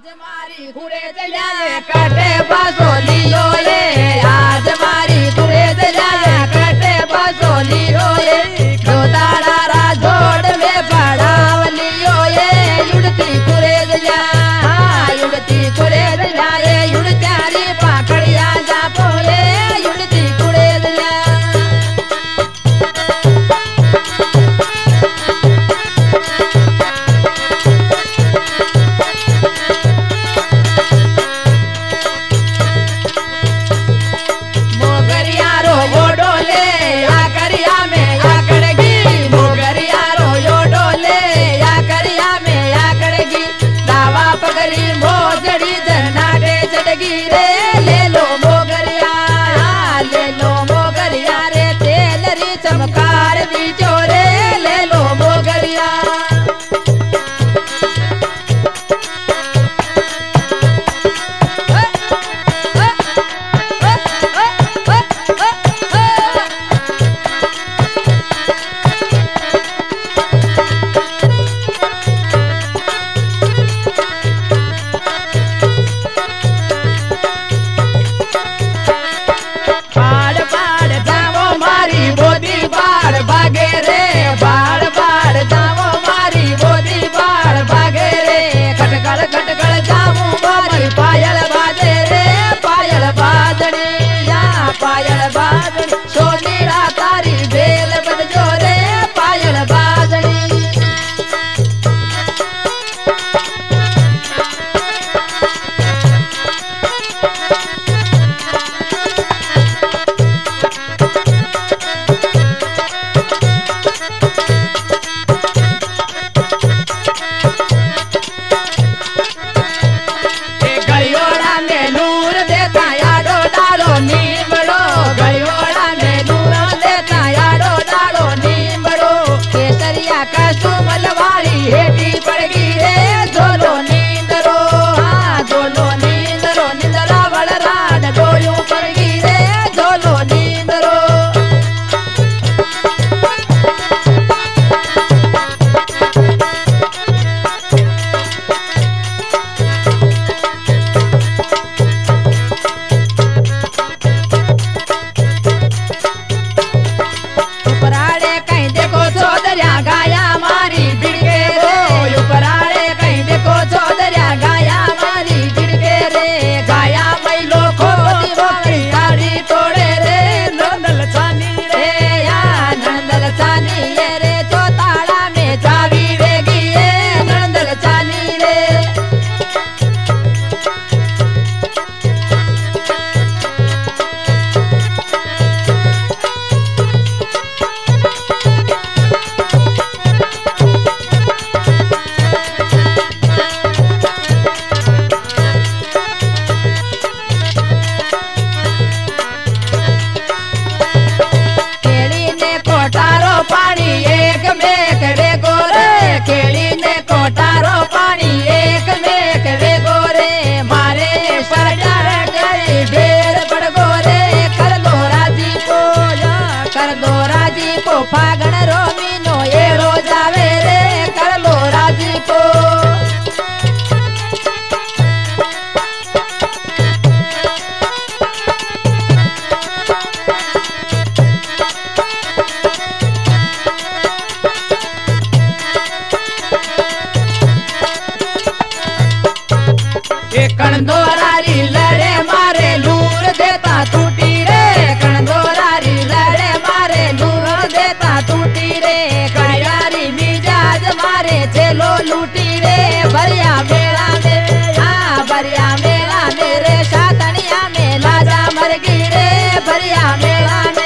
आज मारी घुड़े जलाए कटे बसोली रोए आज मारी घुड़े जलाए कटे बसोली रोए दो दाड़ा रा जोड़ में पड़ावली रोए युड़ती घुड़े जलाए युड़ती घुड़े जलाए युड़ चारी पाकड़िया जा बोले युड़ती घुड़े जलाए चमकार भी चोरे ले लो मोगरिया भागे रे बाड़ बाड़ जावो मारी बोदी बाड़ भागे रे खटकड़ खटकड़ जावो मारी पायल बाजे रे पायल बाजड़ी या पायल बाजड़ी सोनी रा तारी बेल बजो रे पायल बाजड़ी कसुमल वाली हेटी पड़ गई रे झोलो नींदरो हाँ झोलो नींदरो निंदरा बड़रान गोयूं पड़ गई रे झोलो नींदरो उपराड़े कहीं देखो चौधरिया गाया मारी बिड़के रे उपराड़े कहीं देखो चौधरिया गाया मारी बिड़के रे गाया मैलो खोदी बोली आड़ी तोड़े रे नंदल चानी रे या नंदल चानी रे चौताड़ा में चावी वेगी रे नंदल चानी रे पानी एक में वे गोरे केली ने कोटारो पानी एक में वे गोरे मारे पर गई बेर बड़ गोरे कर दो राजी को कर दो राजी को फागण रोमी नो ये रोज आवे रे कर लो राजी को कणदोरारी लड़े मारे लूर देता टूटी रे कणदोरारी लड़े मारे लूर देता टूटी रे कड़ियारी मिजाज मारे चलो लूटी रे भरिया मेला में हाँ भरिया मेला मेरे सातनिया में लाजा मर गई रे भरिया मेला में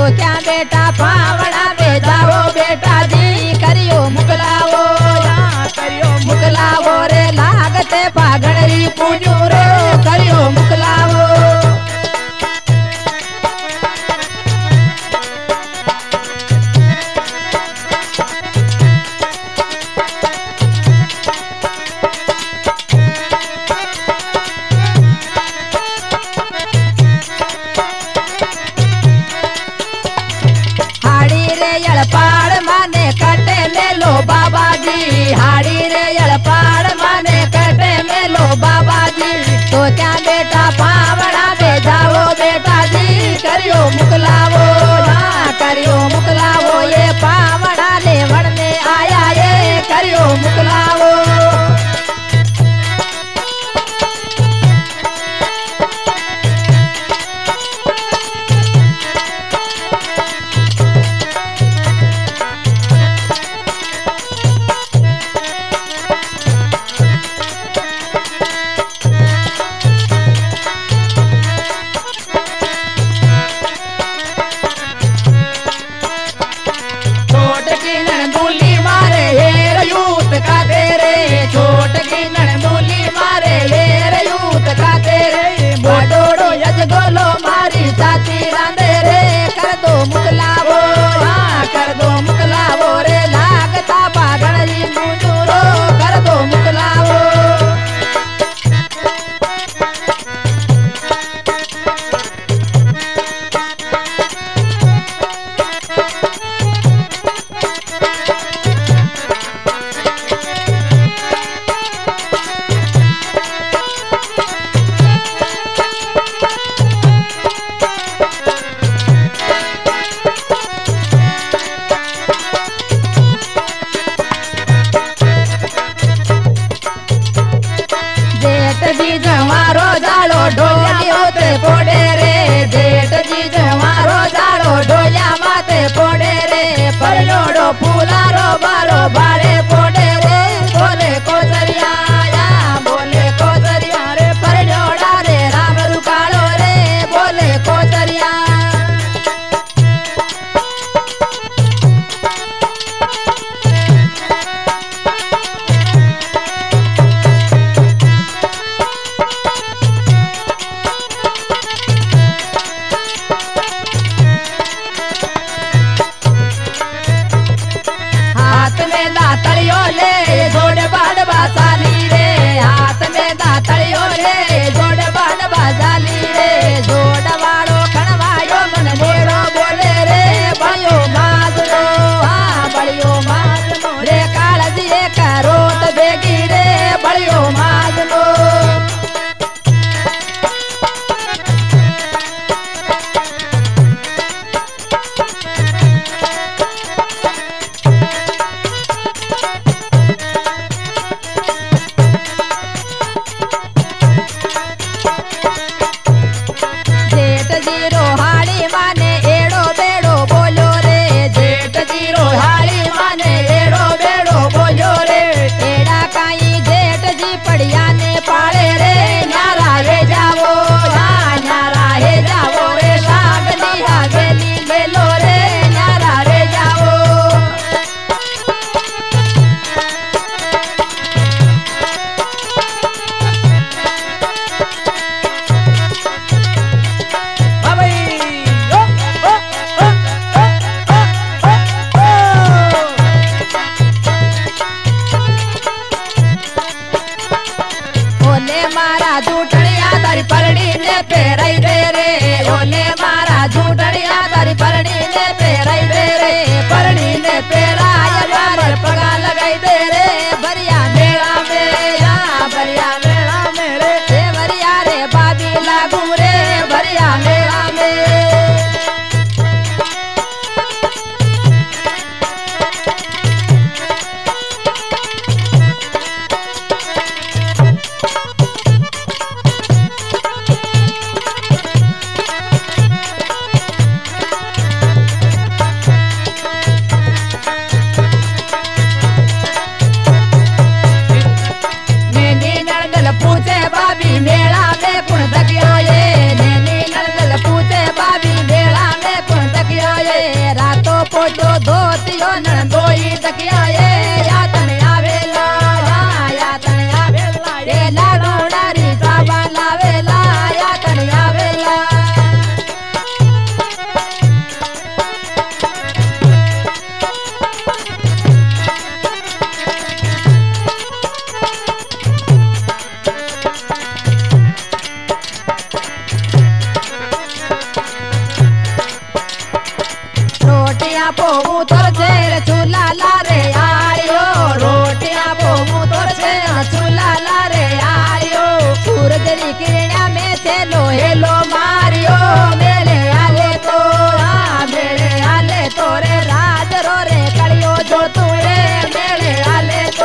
तो क्या बेटा पावड़ा में जाओ बेटा जी करियो मुकलावो करियो मुकलावो रे लागते पागड़ी पूजू रे करियो मुकलावो यड़पाड़ माने कटे में लो बाबा जी हाड़ी रे यड़पाड़ माने कटे में लो बाबा जी तो क्या बेटा पावड़ा में जाओ बेटा जी करियो मुकलावो करियो मुकलावो ये पावड़ा लेवण में आया ये करियो मुकलावो गोलो मारी जाती रांधे रे कर दो मुकलावो रे लागता पागड़ी मुजूरो कर दो मुकलावो जी जवारो जाड़ो ढोलियो ते पोड़े रे जेठ जी जवारो जाड़ो ढोलिया माते पोड़े रे परनोड़ो फूलारो बारो बाड़े पोड़े रे बोले कोसरिया रे परनोड़ा रे राम रुकालो रे बोले कोसरिया दातड़ियो ले जोड़ बाड़ बासाली रे हाथ में दातड़ियो ले जोड़ बाड़ बासाली रे जोड़ वाड़ो खणवायो मन नेड़ो बोले रे बड़ियो माजनो बड़ियो माजनो रे कालजी करो त बेगी रे बड़ियो माजनो जीरो हाड़ी माने एड़ो बेड़ो बोलो रे जेठ जीरो हाड़ी माने एड़ो बेड़ो बोलो रे एड़ा काई जेठ जी पड़िया ने पाड़े रे न्यारा हे जावो रे शागली हवेली ले लो रे न्यारा रे जावो मारा झूठड़िया तारी परड़ी ने पेरई दे रे ओले मारा झूठड़िया तारी परड़ी ने पेरई दे रे परड़ी ने पेराय मारे पगा लगाई दे रे भरिया मेला में रे भरिया रे बाबी लागू रे भरिया मेला में पूछे बाबी मेला में कौन तकियो दो धोतियो नंदोई तकिया यातन आवेला यातन आवेला रे लाडू डारी साबा लावेला यातन आवेला रोटियां पोमू तोर छेर चूल्हा लारे आयो रोटियां पोमू तोर छेर चूल्हा लारे आयो सूरज री किरणा में से लोहेलो मारियो मेले आले तो रे राज रो रे कलियो जो तू रे मेले आले तो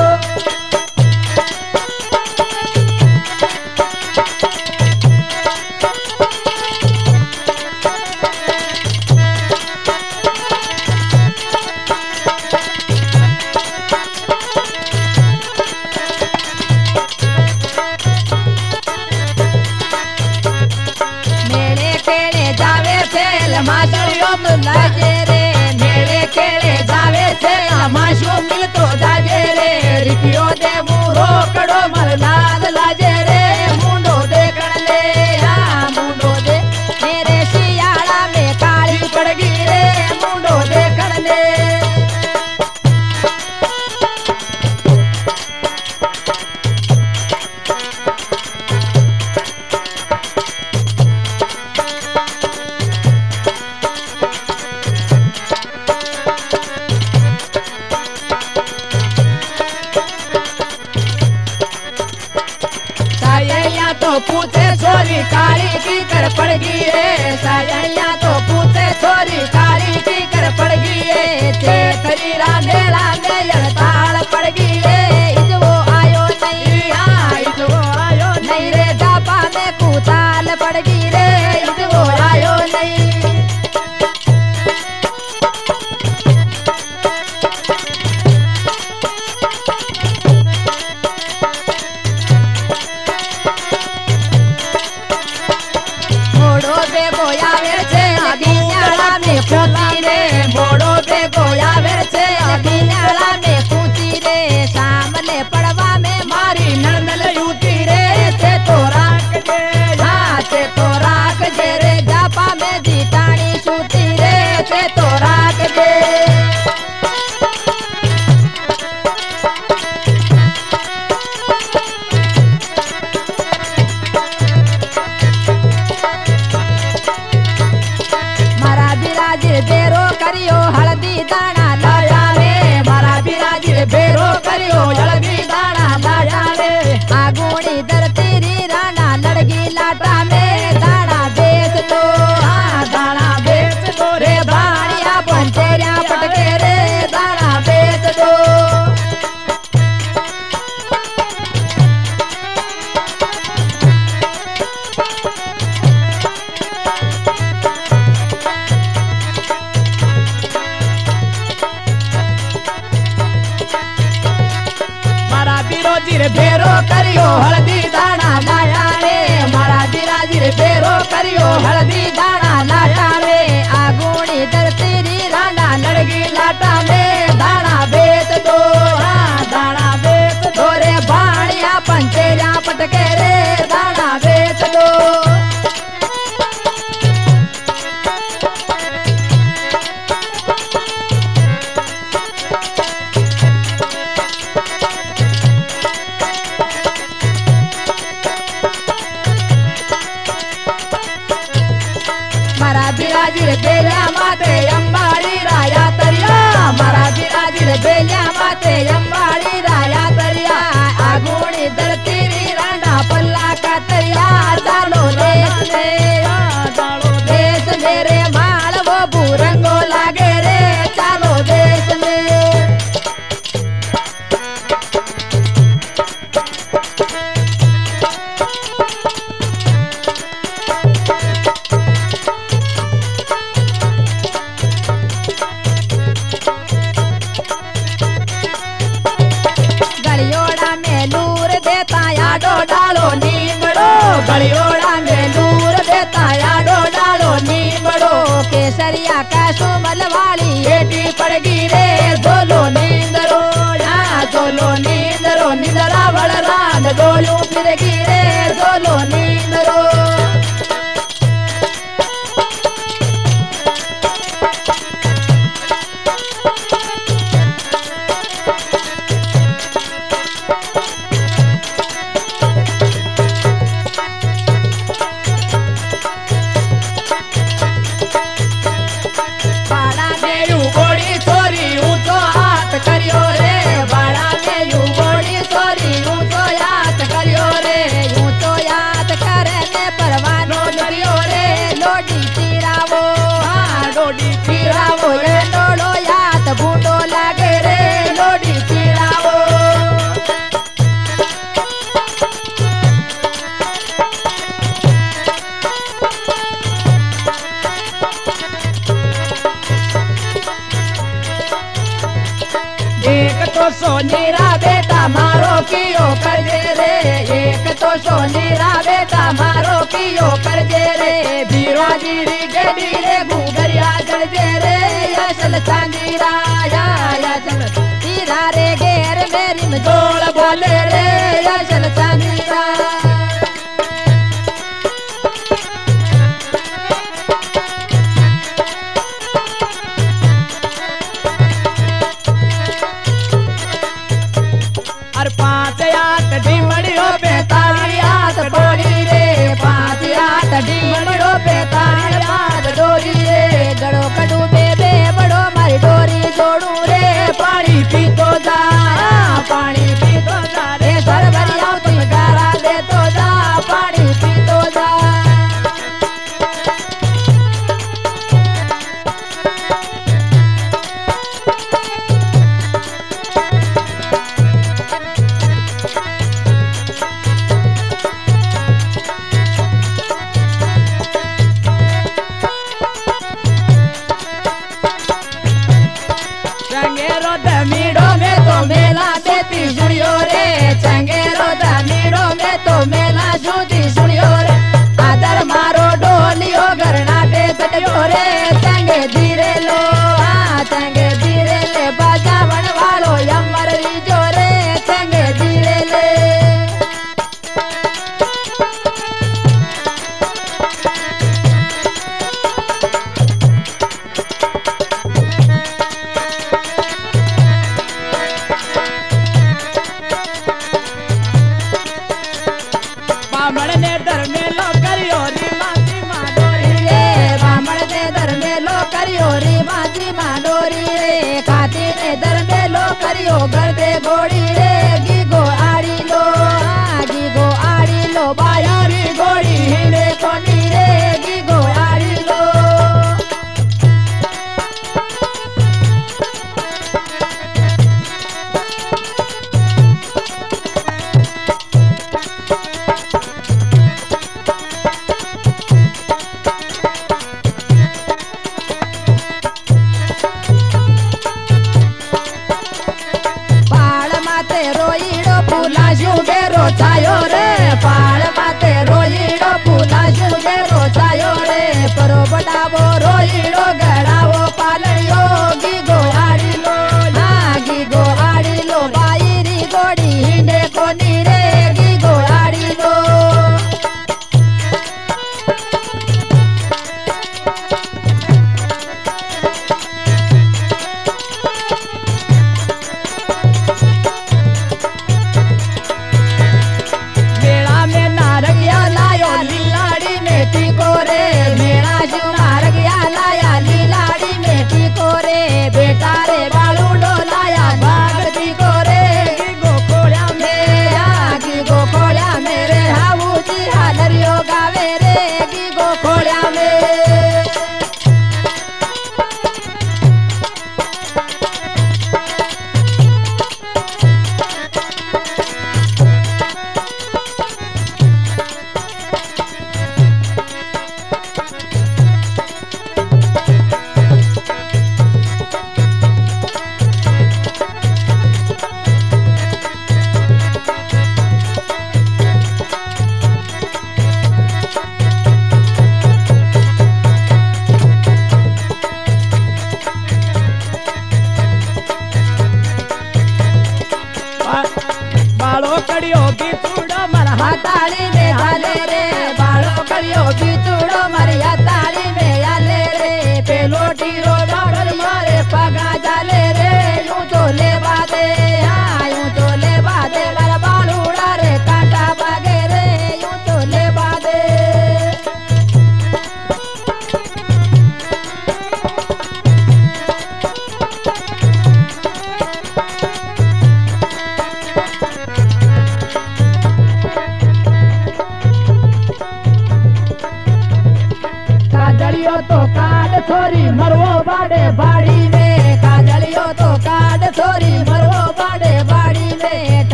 माशुयो लाजे रे मेरे केले जावे से माशु मिल तो जाजे रे रिपियो दे मुरो कड़ो मल लाल लाजे रे मुंडो देखण ले मुंडो दे मेरे सियाड़ा में काली पड़ गई रे मुंडो देखण ले तो पूछे छोरी काली की कर पड़ गई है साया तो पूछे छोरी काली की कर पड़ गई है चेतरीरा मेला में हड़ताल पड़ गई है इजवो आयो नहीं रे जापा में कुताल पड़ गई रे इजवो आयो नहीं पूछी रे मोड़ो पे गोया वेर से अभिनाला में पूछी रे सामने पड़वा में मारी नंदल यूती रे से तो राख जे रे जापा में जीतानी सूती रे से तो राख जे बेरो करियो हल्दी दाना लाया रे मारा बिराजी बेरो करियो हल्दी दाना लाया रे आगुणी दर तेरी राना लड़गी लाटा में दाना बेच दो रे बाणिया पंचेरिया पटके रे दाना बेच दो बेरो करियो हल्दी दाना लाया रे मारा बिराजी बेरो करियो हल्दी दाना लाया रे आगुणी दर तेरी राना लड़गी लाटा में दाना बेच दो रे बाणिया पंचेरिया पटके रे दाना बेच दो बिराजीर बेल्या माते अंबाड़ी राया तरिया मारा बिराजीर बेल्या माते अंबाड़ी राया तरिया आगुणी दर तेरी रांडा पल्ला का तरिया चालो देश मेरे माल वो बुरंगो लागे रे चालो देश में गलियोड़ा में नूर देता याडो डालो नीमड़ो केसरिया का सुमल वाली फिरगी रे झोलो नींदरो या झोलो नींदरो निंदरा वड़रान डोलू फिरगी रे झोलो नींदरो करियो रे बाड़ा में यू बोड़ी सोरी ऊंचो याद करियो रे ऊंचो याद करने परवानो करियो रे लोडी तीरावो हाँ लोडी तीरावो ये लोडो याद बूटो लागे रे लोडी तीरावो एक तो सोनीरा बेटा मारो कियो कर दे रे एक तो सोनीरा बेटा मारो कियो कर दे रे बीरा जीरी गडी रे घूगरिया जल दे रे असल चांदीरा या चल तीरा रे घेर मेरी में जोड़ बोले रे असल चांदीरा पाँच आठ डिमड़ियो बेताली हाथ बोली रे पाँच आठ डिमड़ियो बेताली हाथ डोरी रे गड़ो कड़ू बेबे बड़ो मारी डोरी जोड़ू रे पानी पीतो जा पानी पीतो जा रे सर भरिया तुम गारा दे तो जा पानी पीतो जा चंगेरो दमीड़ो में तो मेला देती सुनियो रे चंगेरो दमीड़ो में तो मेला जूती सुनियो रे आदर मारो डोलियो गरना पे चटियो रे चंगे धीरे लो हाँ चंगे धीरे ले बाजावन वालो यमर लीजो रे चंगे धीरे ले बामण ने दर में लो करियो री मासी माडोरी रे बामण ने दर में लो करियो री मासी माडोरी रे खाती ने दर में लो करियो घर दे घोड़ी रे गीगो आड़ी लो बाया